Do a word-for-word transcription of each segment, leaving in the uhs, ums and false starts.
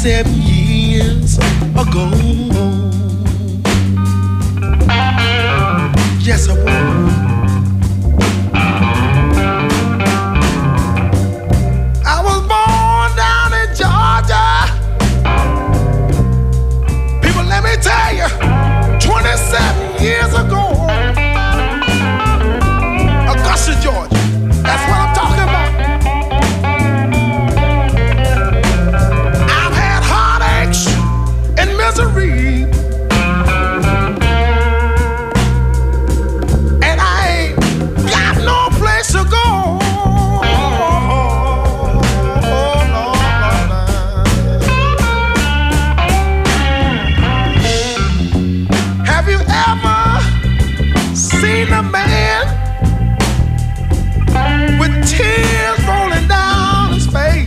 twenty-seven years ago. Yes, I was. I was born down in Georgia. People, let me tell you, twenty-seven years ago, Augusta, Georgia. That's what I'm talking about. I've had heartaches and misery, and I ain't got no place to go. Have you ever seen a man with tears rolling down his face?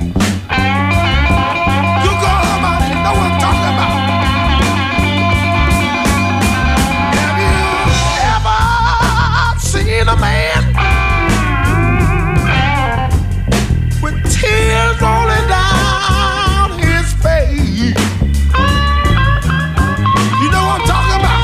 You go about it, you know what I'm talking about. Have you ever seen a man with tears rolling down his face? You know what I'm talking about.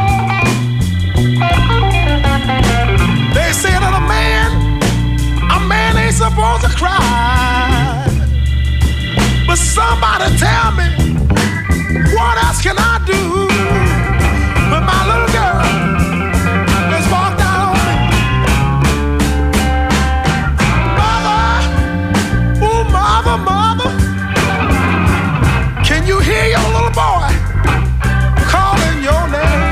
They say that a man A man ain't supposed to cry, but somebody tell me, what else can I do when my little girl just walked out on me? Mother, ooh, mother, mother, can you hear your little boy calling your name?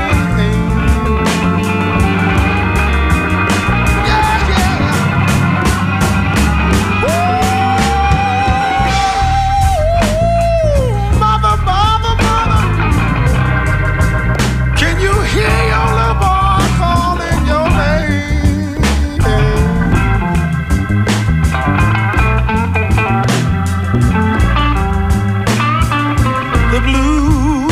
The blues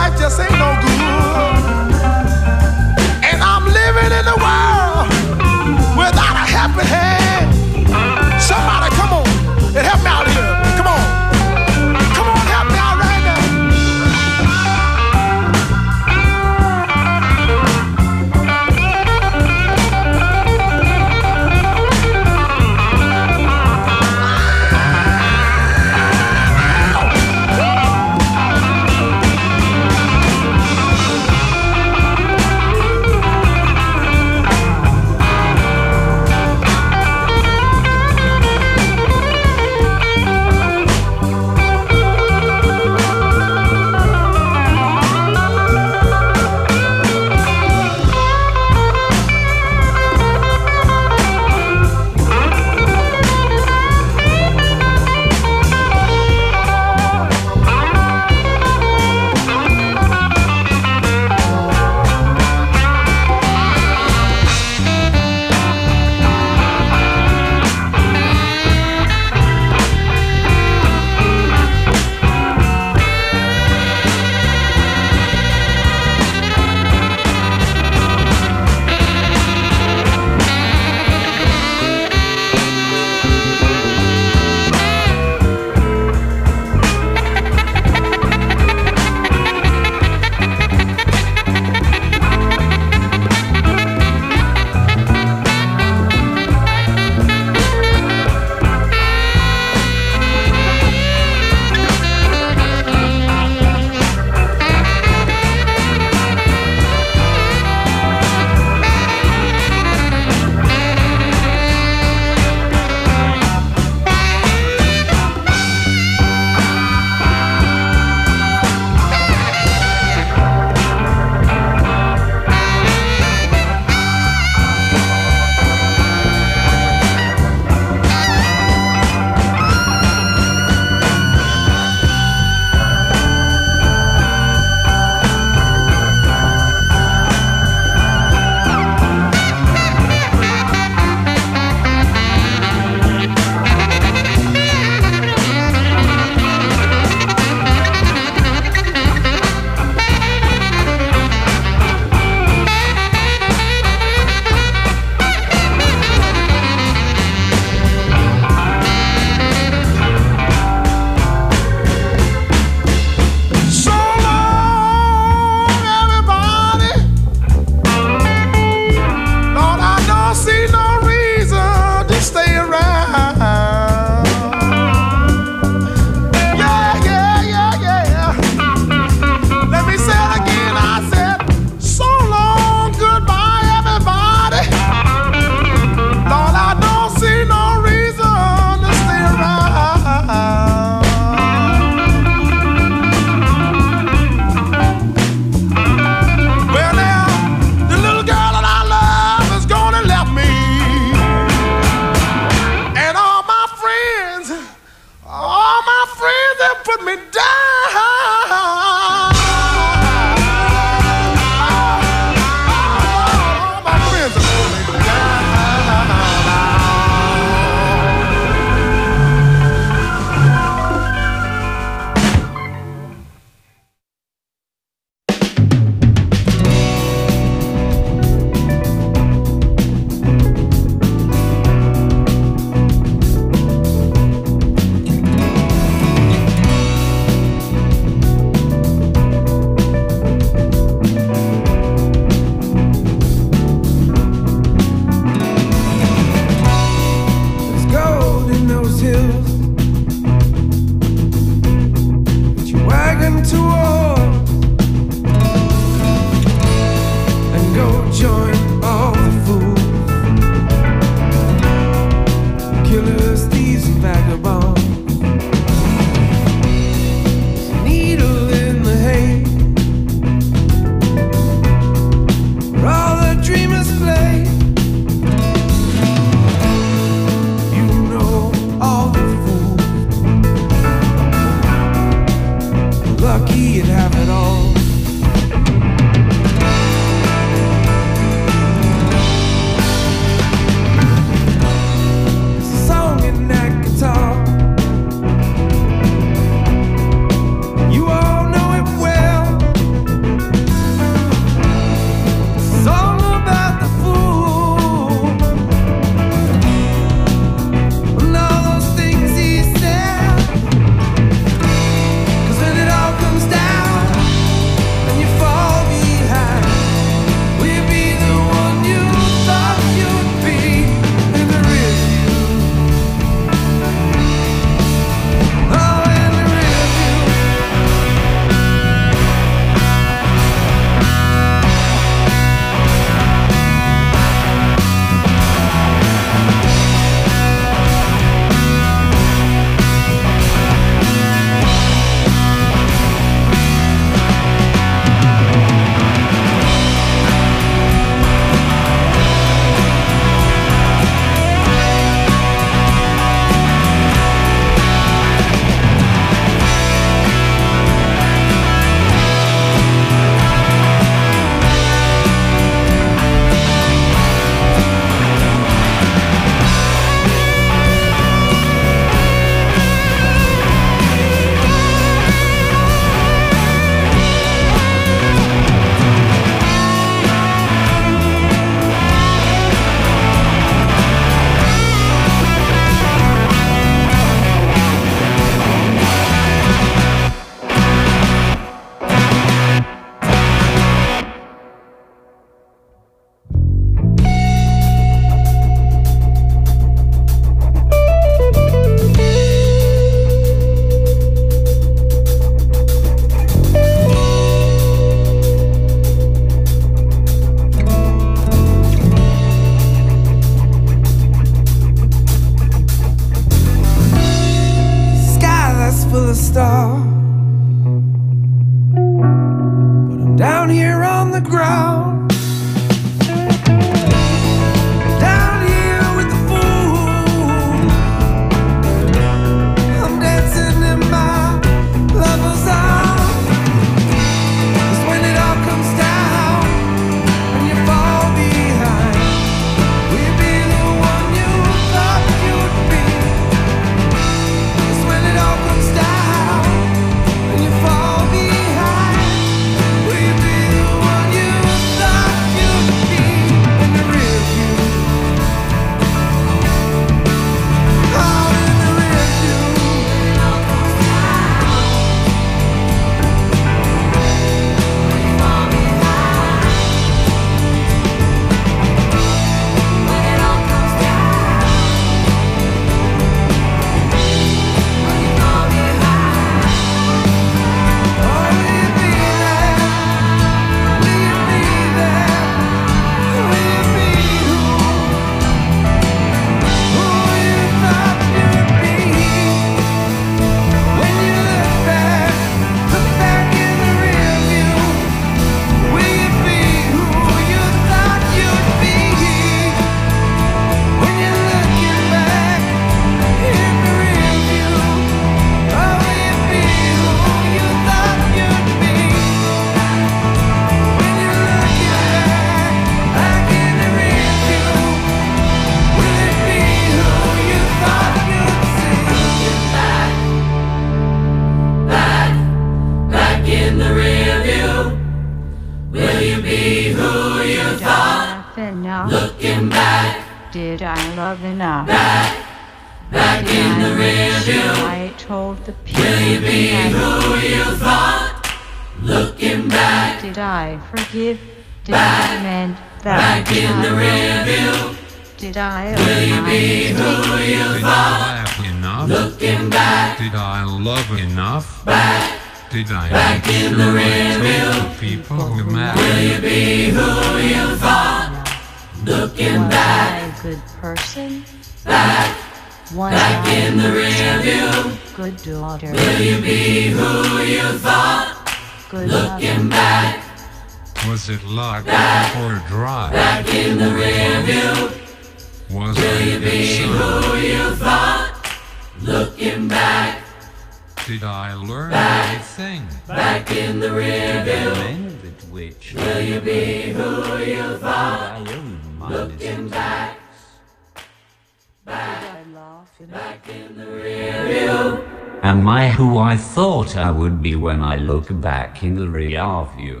Did I love enough? Back, back Did in I the rearview. I told the people. Will you be who you thought? Looking back. Did I forgive? Did Back, I mend that? back in the rearview. Did I? Will you be who you Did I thought? laugh enough? Looking back. Did I love enough? Back, Did I back make in sure the I rearview. told the people who will matter? you be who you thought? Looking Was back. I a good person? Back, Was back I in the rearview. good daughter? Will you be who you thought? Good Looking mother? back. Was it luck Back, or drive? Back in the rearview. Was Will I you a be good who son? you thought? Looking back. Did I learn Back, anything? Back in the rearview. End of which Will you be who you thought? I own minus Looking back. Back, I laugh enough? back in the rearview. Am I who I thought I would be when I look back in the rear view?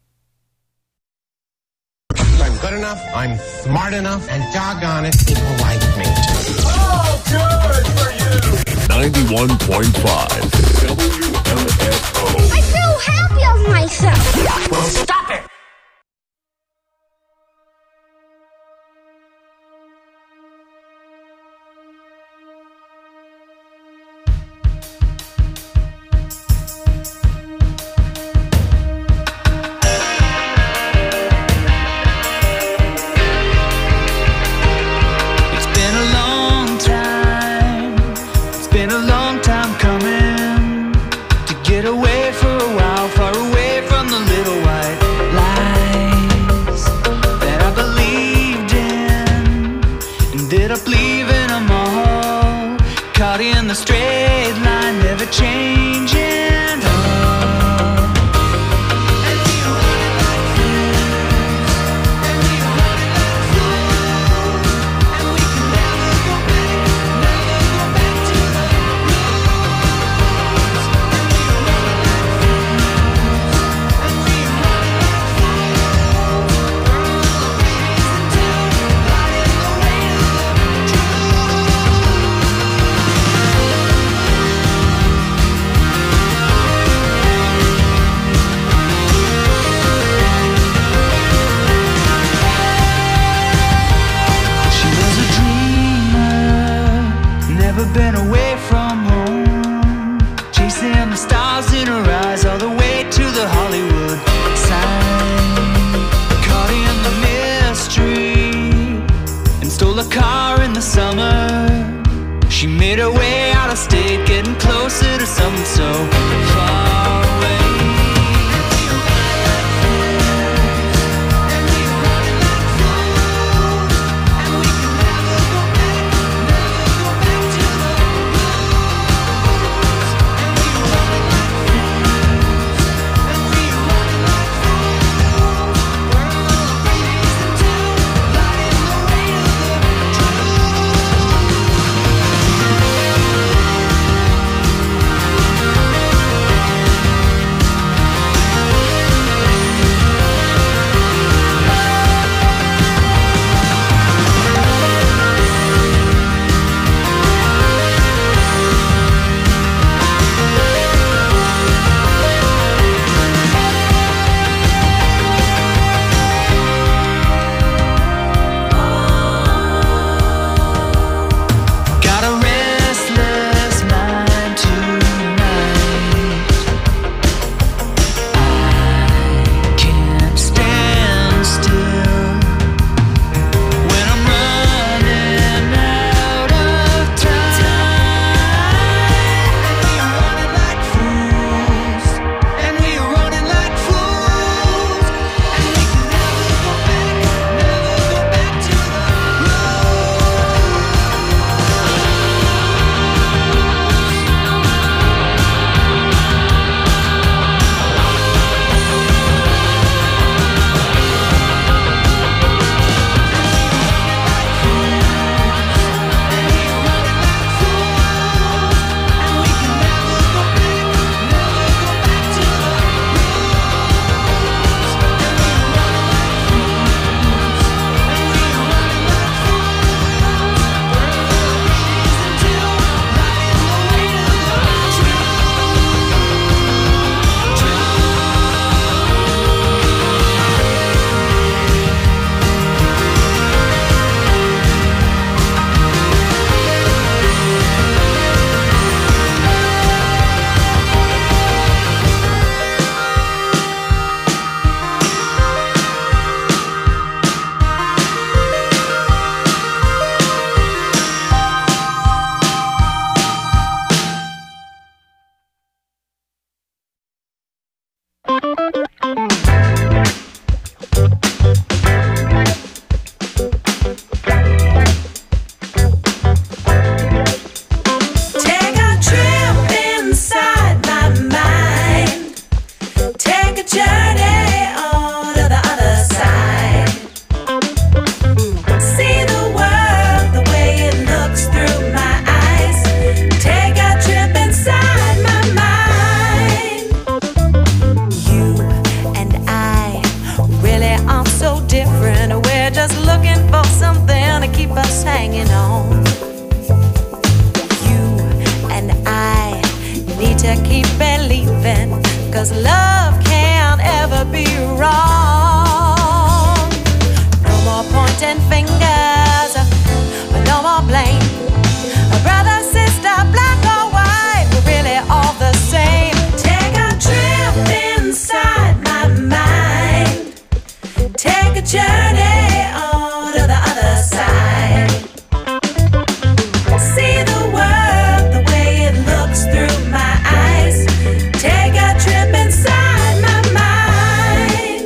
I'm good enough, I'm smart enough, and doggone it, people like me. ninety-one point five W M F O. I feel happy of myself. Well, stop it! It's been a long time. It's been a long time coming to get away for a while, far away from the little white lies that I believed in. Ended up leaving them all, caught in the straight line, never changing. And we running like fools, and we running like fools, and we can never go back, never go back to the rules. And we running like fools, and we running like fools. Burn all the bridges until light in the way of the She was a dreamer, never been away from home, chasing the stars in her eyes all the way to the Hollywood sign. Caught in the mystery and stole a car in the summer. She made her way out of state, getting closer to something so far away. And we running like fools, and we can never go back, never go back to the rules. And we running like fools, and we running like fools. Burn all the bridges until light in the way of the truth. 'cause love can't ever be wrong. No more pointing fingers, no more blame. Brother, sister, black or white, we're really all the same. Take a trip inside my mind. Take a journey on to the other side. See the world the way it looks through my eyes. Take a trip inside my mind.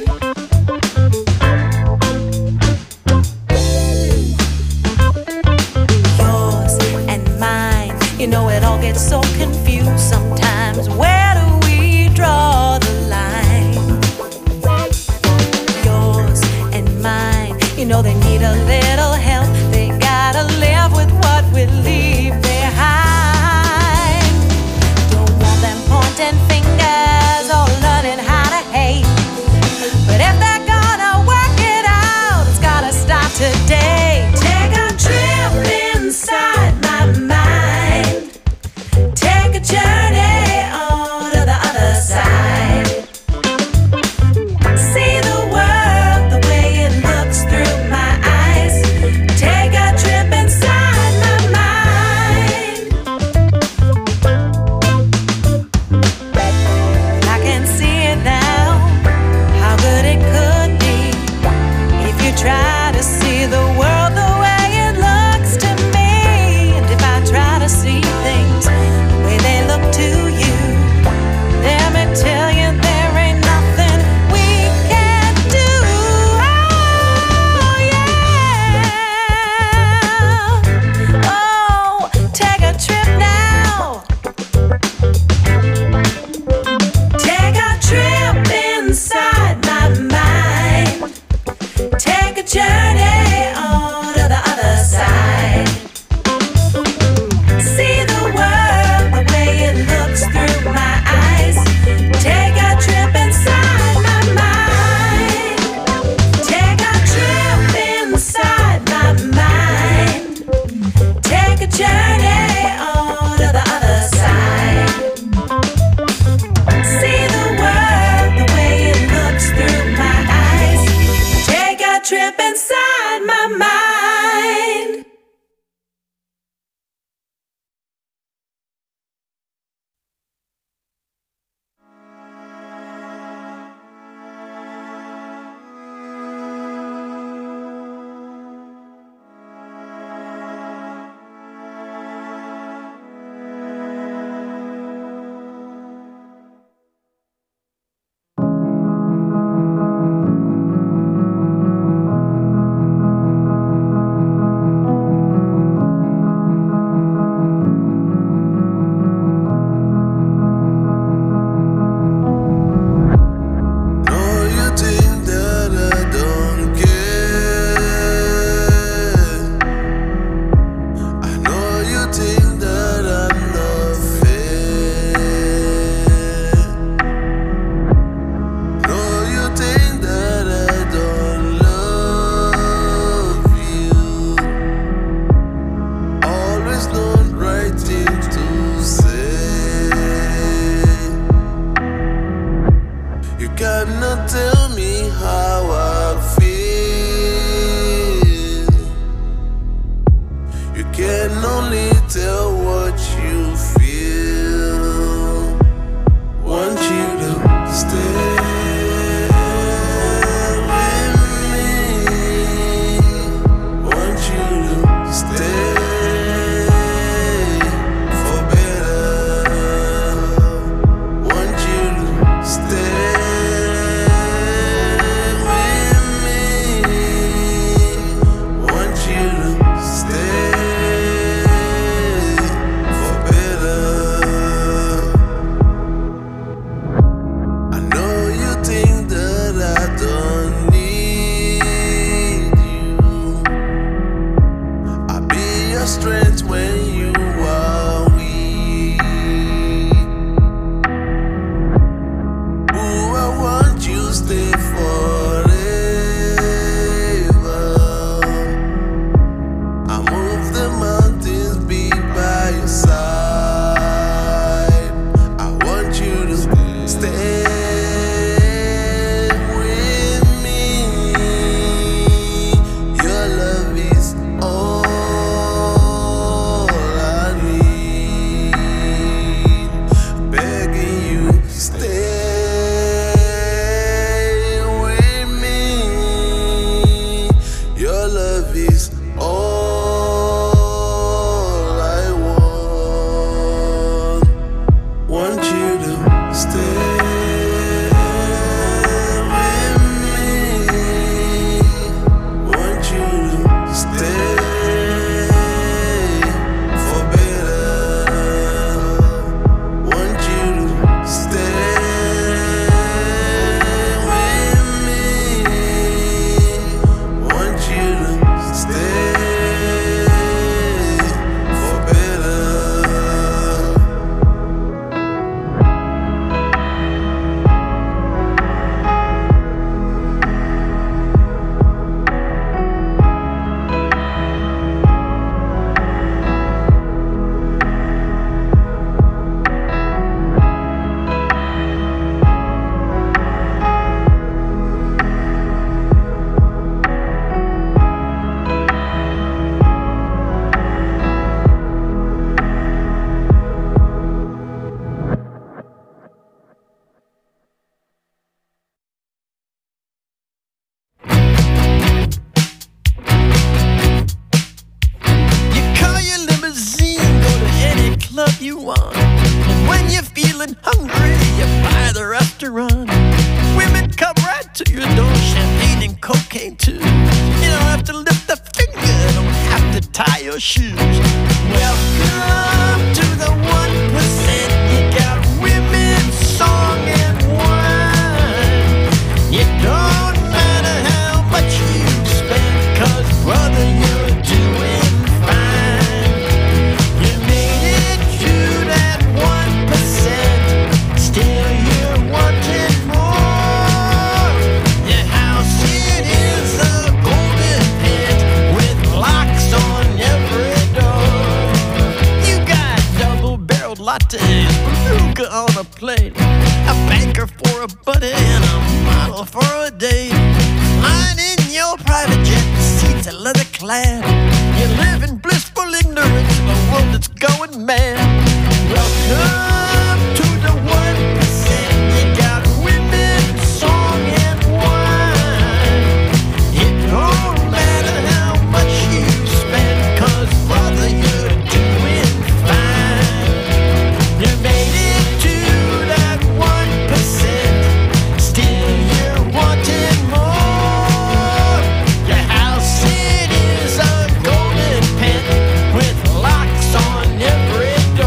Yours and mine, you know it all gets so confused sometimes. Where do we draw the line? Yours and mine, you know they need a little help. They gotta live with what we leave behind. Don't want them pointing fingers or learning how to hate. But if they're gonna work it out, it's gotta start today. Take a trip inside my mind. Take a journey on to the other side. See the world the way it looks through my eyes. Take a trip inside my mind. I can see it now, how good it could be if you try to see the world the way it looks to me. And if I try to see things the way they look to you, let me tell you there ain't nothing we can't do. Oh yeah. Oh, take a trip now. Take a trip inside my mind. Take a journey on to the other side. See the world the way it looks through my eyes. Take a trip inside my mind. Take a trip inside my mind. Take a journey on to the other side. See the world the way it looks through my eyes. Take a trip inside my mind. Stay you want. And when you're feeling hungry, you buy the restaurant. Women come right to your door, champagne and cocaine too. You don't have to lift a finger, don't have to tie your shoes. Welcome to the one percent. You got women, song and wine. It don't matter how much you spend, 'cause brother, you're doing fine. You made it to that one percent, still you're wanting more. Your house, it is a golden pit with locks on every door. You got double-barreled lattes, beluga on a plate, a banker for a buddy and a model for a date. Lying in your private jet, seats are leather clad. You live in blissful ignorance of a world that's going mad. Welcome to the one percent. You got women, song and wine. It don't matter how much you spend, 'cause brother, you're doing fine. You made it to that one percent, still you're wanting more. Your house, it is a golden pit with locks on every door.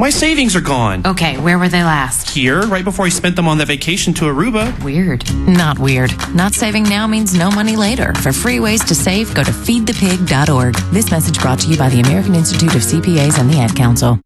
My savings are gone. Okay, where were they last? Here, right before I spent them on that vacation to Aruba. Weird. Not weird. Not saving now means no money later. For free ways to save, go to feed the pig dot org. This message brought to you by the American Institute of C P As and the Ad Council.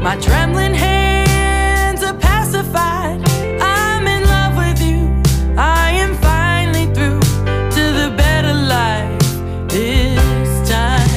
My trembling hands are pacified. I'm in love with you. I am finally through to the better life this time.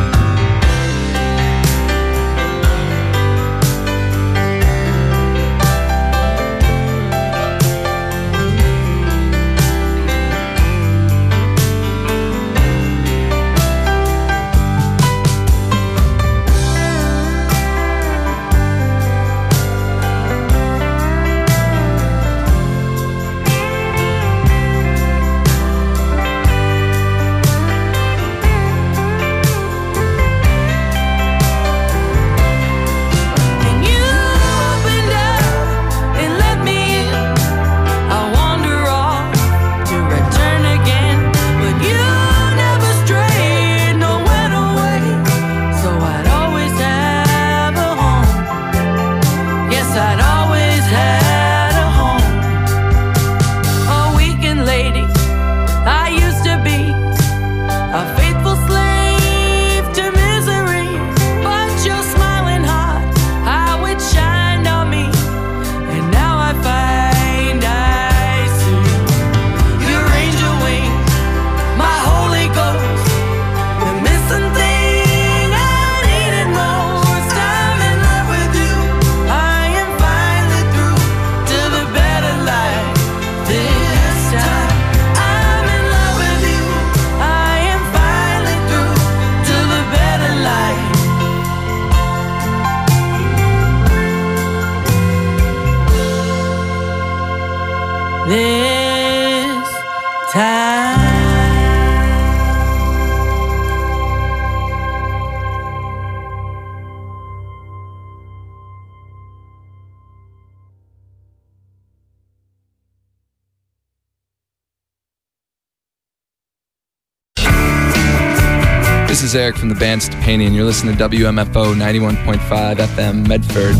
This time. This is Eric from the band Stepani, and you're listening to W M F O ninety-one point five F M Medford.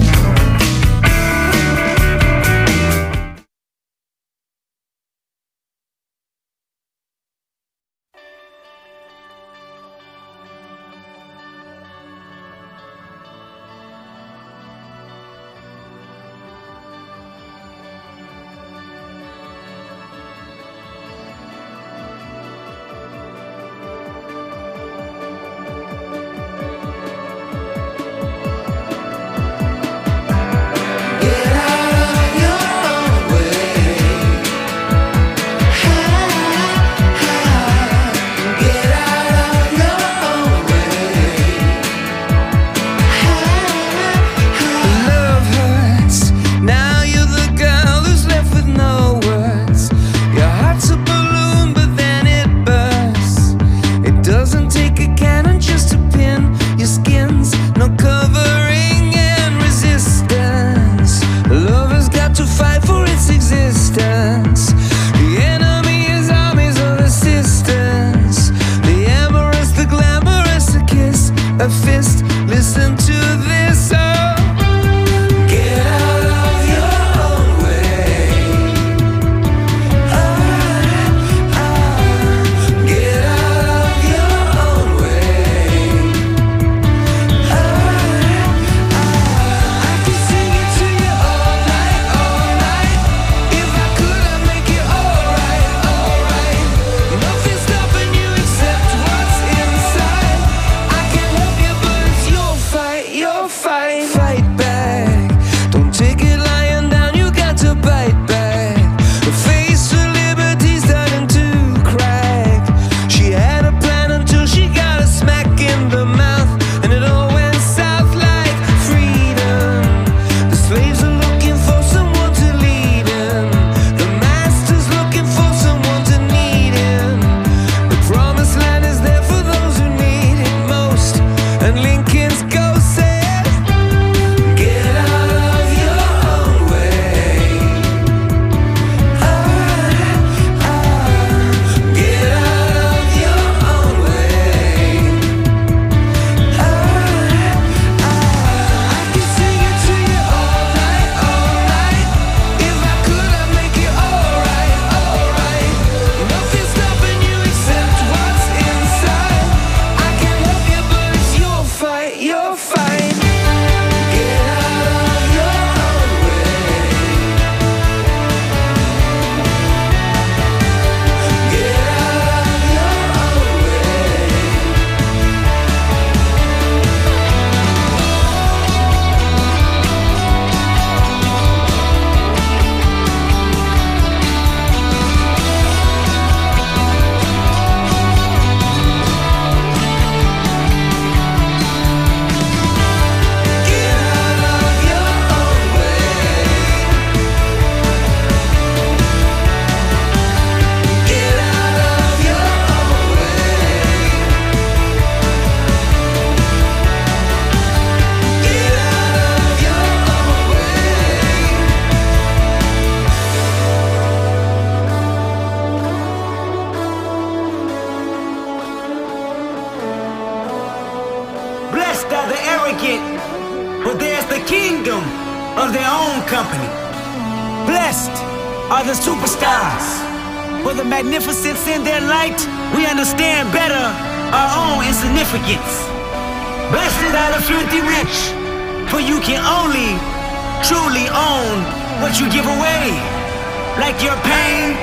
their own company. Blessed are the superstars. For the magnificence in their light, we understand better our own insignificance. Blessed are the filthy rich, for you can only truly own what you give away, like your pain.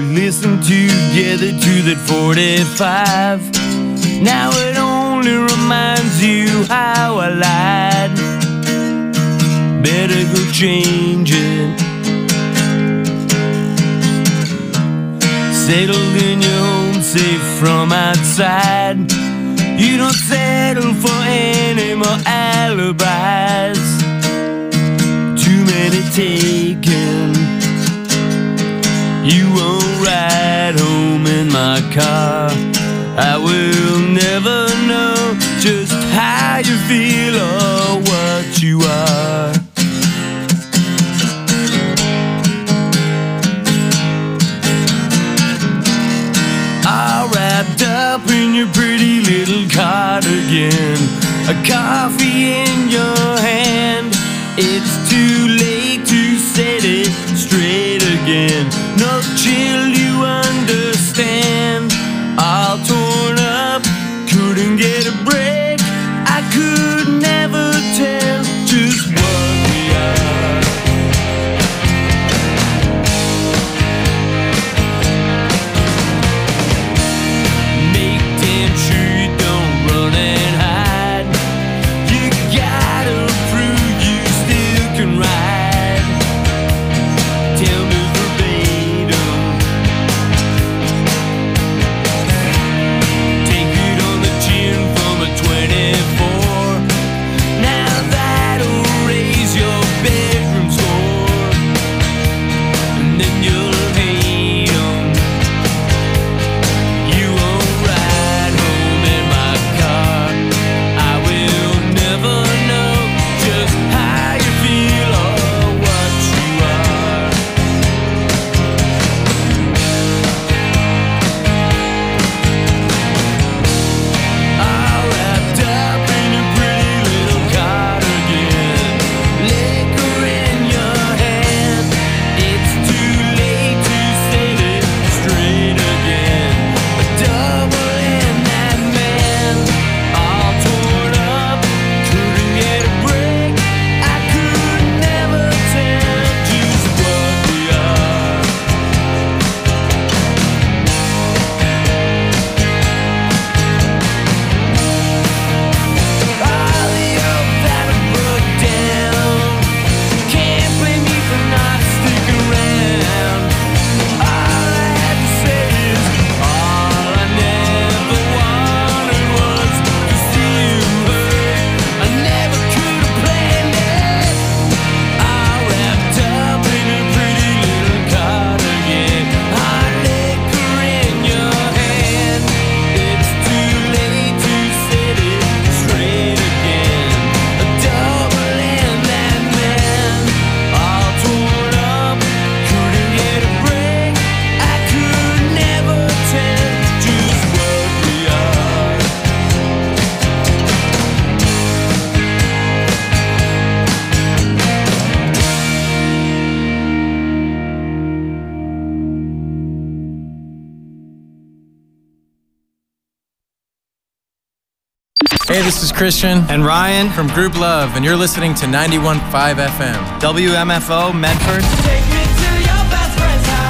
we listened together to that forty-five. Now it only reminds you how I lied. Better go change it. Settled in your home, safe from outside. You don't settle for any more alibis. Too many taken. You won't ride home in my car. I will never know just how you feel or what you are. All wrapped up in your pretty little cardigan, a coffee in your hand. It's too late to set it straight again. No chill, you understand. All torn up, couldn't get a break. I could never tell just what we are. Make damn sure you don't run and hide. You gotta prove you still can ride. Tell me verbatim. Take it on the chin from a twenty-four. Now that'll raise your bedroom score. And then you'll hate 'em. You won't ride home in my car. I will never know just how you feel or what you are. All wrapped up in your pretty little cardigan, liquor in your hand. It's too late to set it straight again. A double in that man, all torn up, couldn't get a break. I could never tell just what we are. All the hope that I broke down, can't blame me for not sticking around. All I had to say is, all I never wanted was to see you hurt. I never could have planned it. All wrapped up in a pretty little cardigan, hot liquor in your hand. It's too late to set it straight again. A double in that man, all torn up, couldn't get a break. I could never tell just what we are. Hey, this is Christian and Ryan from Group Love, and you're listening to ninety-one point five F M. W M F O Medford. Take me